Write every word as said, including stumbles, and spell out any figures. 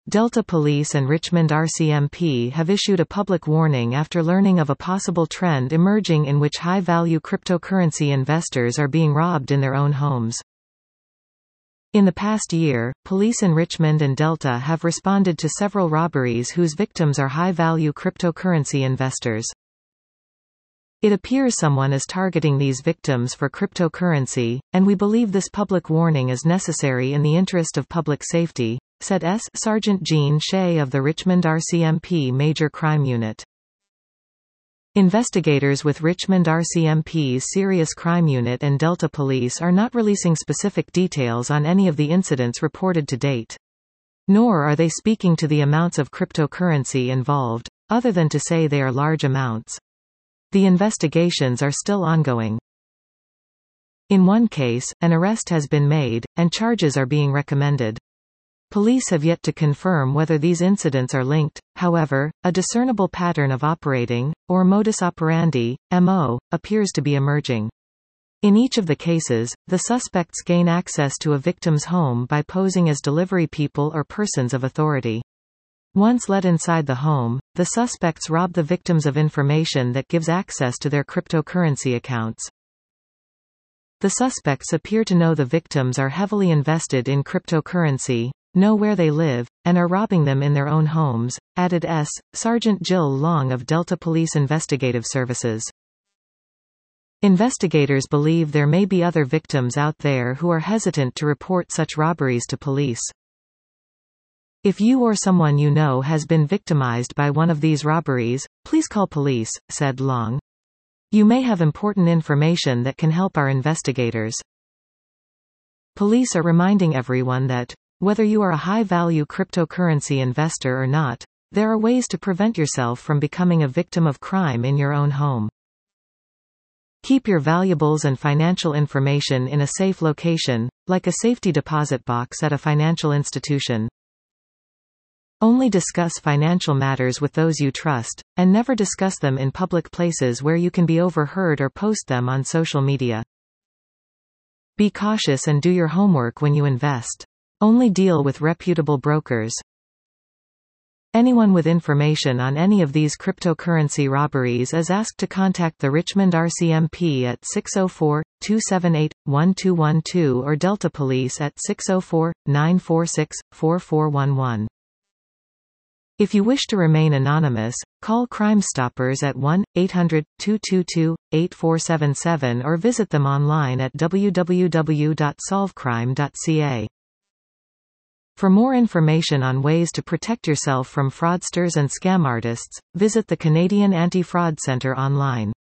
Delta Police and Richmond R C M P have issued a public warning after learning of a possible trend emerging in which high-value cryptocurrency investors are being robbed in their own homes. In the past year, police in Richmond and Delta have responded to several robberies whose victims are high-value cryptocurrency investors. It appears someone is targeting these victims for cryptocurrency, and we believe this public warning is necessary in the interest of public safety, said S. Sergeant Jean Shea of the Richmond R C M P Major Crime Unit. Investigators with Richmond R C M P's Serious Crime Unit and Delta Police are not releasing specific details on any of the incidents reported to date. Nor are they speaking to the amounts of cryptocurrency involved, other than to say they are large amounts. The investigations are still ongoing. In one case, an arrest has been made, and charges are being recommended. Police have yet to confirm whether these incidents are linked, however, a discernible pattern of operating, or modus operandi, M O, appears to be emerging. In each of the cases, the suspects gain access to a victim's home by posing as delivery people or persons of authority. Once let inside the home, the suspects rob the victims of information that gives access to their cryptocurrency accounts. The suspects appear to know the victims are heavily invested in cryptocurrency, know where they live, and are robbing them in their own homes, added S. Sergeant Jill Long of Delta Police Investigative Services. Investigators believe there may be other victims out there who are hesitant to report such robberies to police. If you or someone you know has been victimized by one of these robberies, please call police, said Long. You may have important information that can help our investigators. Police are reminding everyone that, whether you are a high-value cryptocurrency investor or not, there are ways to prevent yourself from becoming a victim of crime in your own home. Keep your valuables and financial information in a safe location, like a safety deposit box at a financial institution. Only discuss financial matters with those you trust, and never discuss them in public places where you can be overheard or post them on social media. Be cautious and do your homework when you invest. Only deal with reputable brokers. Anyone with information on any of these cryptocurrency robberies is asked to contact the Richmond R C M P at six oh four, two seven eight, one two one two or Delta Police at six oh four, nine four six, four four one one. If you wish to remain anonymous, call Crime Stoppers at one eight hundred, two two two, eight four seven seven or visit them online at w w w dot solve crime dot c a. For more information on ways to protect yourself from fraudsters and scam artists, visit the Canadian Anti-Fraud Centre online.